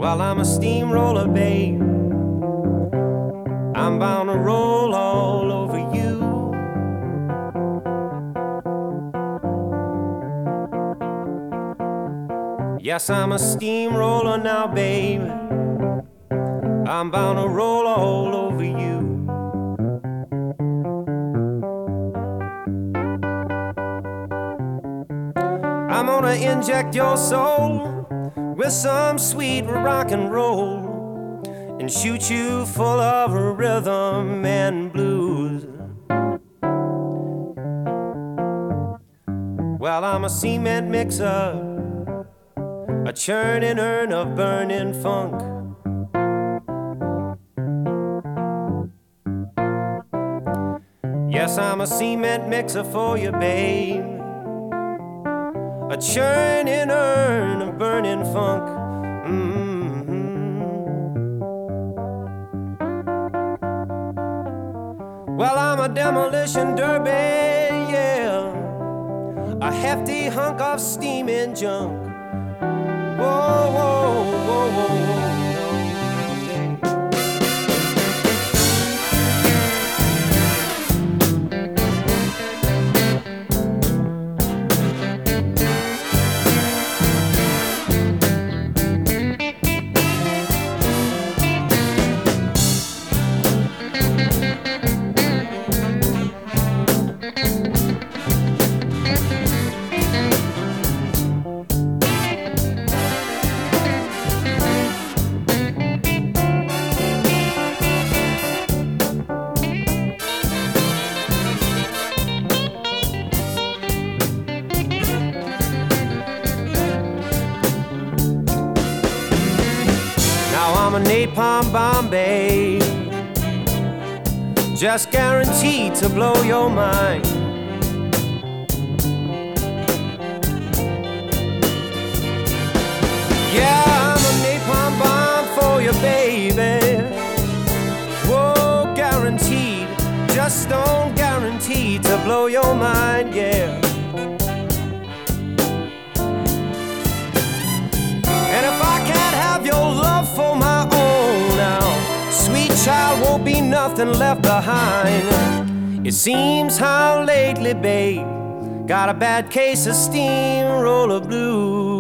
Well, I'm a steamroller, babe. I'm bound to roll all over you. Yes, I'm a steamroller now, babe. I'm bound to roll all over you. I'm gonna inject your soul with some sweet rock and roll and shoot you full of rhythm and blues. Well, I'm a cement mixer, a churning urn of burning funk. Yes, I'm a cement mixer for you, babe, a churning urn of burning funk. Well, I'm a demolition derby, yeah, a hefty hunk of steaming junk. Whoa, whoa, whoa, whoa, whoa. I'm a napalm bomb, babe, just guaranteed to blow your mind. Yeah, I'm a napalm bomb for you, baby. Whoa, guaranteed, just don't guarantee to blow your mind, yeah. And if I can't have your love for my own now, sweet child, won't be nothing left behind. It seems how lately, babe, got a bad case of steamroller blues.